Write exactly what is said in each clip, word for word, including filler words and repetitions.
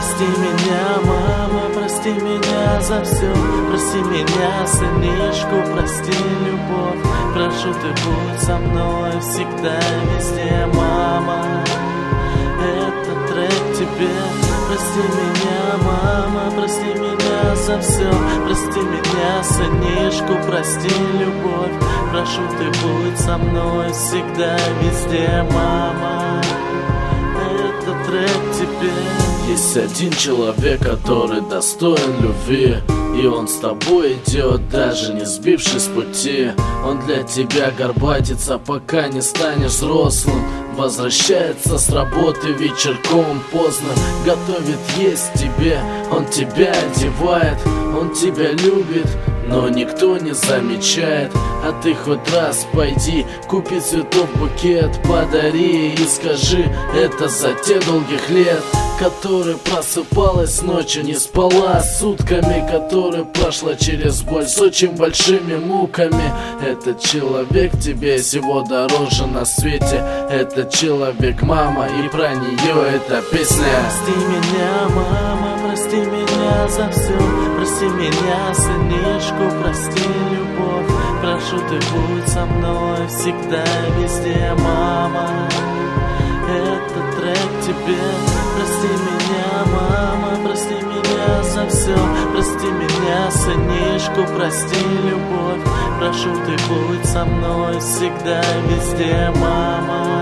Прости меня, мама, прости меня за все. Прости меня, сынишку, прости, любовь. Прошу, ты будь со мной всегда, везде, мама. Это трек тебе. Прости меня, мама, прости меня за все. Прости меня, сынишку, прости, любовь. Прошу, ты будь со мной всегда, везде, мама. Это трек тебе. Есть один человек, который достоин любви, и он с тобой идет, даже не сбившись с пути. Он для тебя горбатится, пока не станешь взрослым. Возвращается с работы вечерком поздно, готовит есть тебе. Он тебя одевает, он тебя любит, но никто не замечает. А ты хоть раз пойди, купи цветов букет, подари и скажи: это за те долгих лет, которая просыпалась ночью, не спала сутками, которая прошла через боль с очень большими муками. Этот человек тебе всего дороже на свете. Этот человек мама, и про нее эта песня. Прости меня, мама, прости меня за все. Прости меня, сынишку, прости, любовь. Прошу, ты будь со мной всегда, везде, мама. Это трек тебе. Прости меня, мама, прости меня за все. Прости меня, сынишку, прости, любовь. Прошу, ты будь со мной всегда, везде, мама.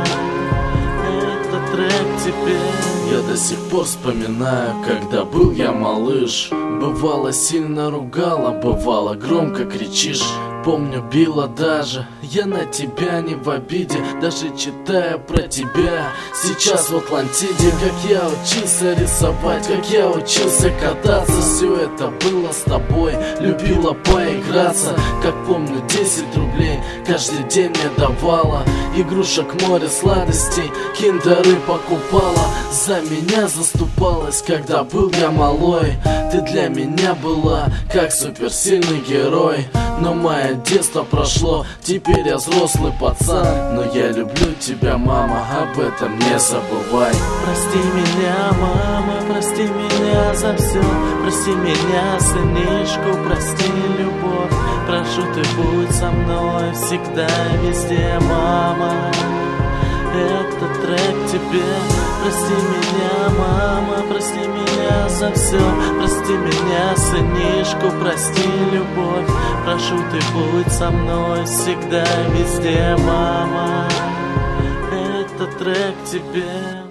Это трек тебе. Я до сих пор вспоминаю, когда был я малыш. Бывало сильно ругала, бывало громко кричишь. Помню, била даже, я на тебя не в обиде, даже читая про тебя. Сейчас в Атлантиде, как я учился рисовать, как я учился кататься. Все это было с тобой, любила поиграться. Как помню, десять рублей каждый день мне давала. Игрушек море сладостей, киндеры покупала. За меня заступалась, когда был я малой. Ты для меня была, как суперсильный герой. Но мое детство прошло, теперь я взрослый пацан. Но я люблю тебя, мама, об этом не забывай. Прости меня, мама, прости меня за все. Прости меня, сынишку, прости, любовь. Прошу, ты будь со мной всегда, везде, мама. Это трек тебе. Прости меня, мама, прости меня за все. Прости меня, сынишку, прости, любовь. Прошу, ты будь со мной всегда, везде, мама. Это трек тебе.